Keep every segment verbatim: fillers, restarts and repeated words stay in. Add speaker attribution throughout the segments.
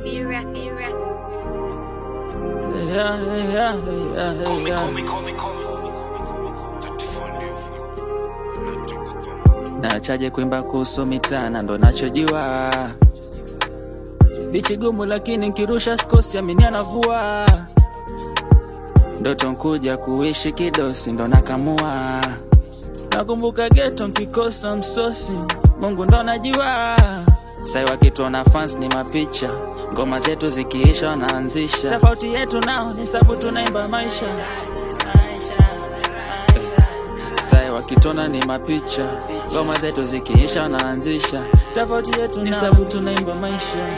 Speaker 1: B Records.
Speaker 2: Yeah, yeah, yeah, yeah. Naachaje kuimba kuhusu mitana ndo nachojua. Bichi gumu lakini nkirusha skosi amini anavua. Ndoto nkuja kuishi kidosi ndo nakamua. Nakumbuka ghetto nkikosa msosi, Mungu ndo najua. Sai wakituona fans ni mapicha, ngoma zetu zikiisha wanaanzisha. Tofauti yetu nao ni sababu tunaimba maisha. Sai wakituona ni mapicha, ngoma zetu zikiisha wanaanzisha. Tofauti yetu ni sababu tunaimba maisha.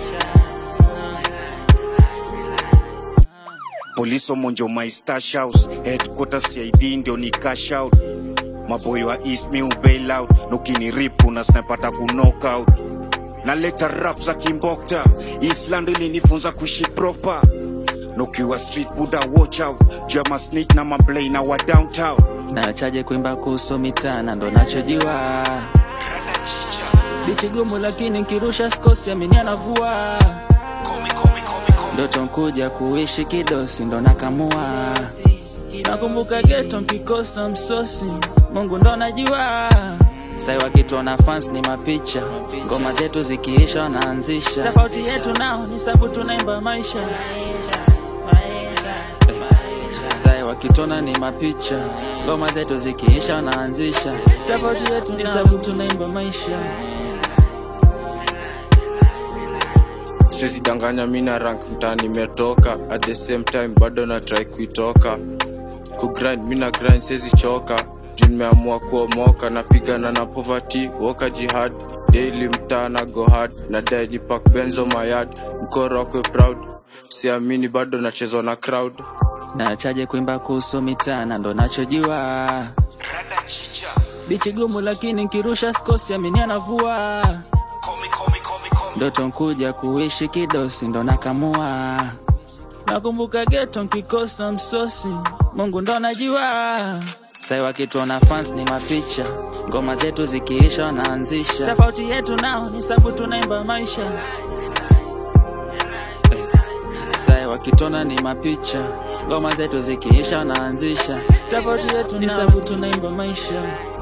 Speaker 3: Police omonjo my stash house, headquarters C I D ndio ni cash out. Maboy wa East me bail out, nukini rip una snapata ku knockout. Naleta rap za kimbokta, Eastland ilinifunza kuishi proper. Nukiwa street buda watch out, jama sneak na mablay na wa downtown.
Speaker 2: Naachaje kuimba kuhusu mitana ndo nachojua. Bichi gumu lakini nkirusha skosi amini anavua. Ndoto nkuja kuishi kidosi ndo nakamua. Nakumbuka ghetto nkikosa msosi, Mungu ndo najua. Sai wakituona fans ni mapicha, ngoma zetu zikiisha wanaanzisha. Tofauti yetu nao ni sababu tunaimba maisha. Sai wakituona ni mapicha, ngoma zetu zikiisha wanaanzisha. Tofauti yetu ni sababu tunaimba maisha.
Speaker 4: Sisi danganya mina rank mtani metoka. At the same time bado na try kuitoka. Kugrind mina grind sezi choka. Juu nimeamua kuomoka. Napigana na poverty, woka jihad. Daily mtana go hard. Na die ni pack benzo my yard. Mkoro kwe proud. Siamini bado na chezo na crowd.
Speaker 2: Naachaje kuimba kuhusu mitana ndo nachojua. Bichi gumu lakini nkirusha skosi amini anavua. Ndoto nkuja kuishi kidosi ndo nakamua. Nakumbuka ghetto nkikosa msosi, Mungu ndo najua. Sai wakituona fans ni mapicha, ngoma zetu zikiisha wanaanzisha. Tofauti yetu nao ni sababu tunaimba maisha. Sai wakituona ni mapicha, ngoma zetu zikiisha wanaanzisha. Tofauti yetu ni sababu tunaimba maisha.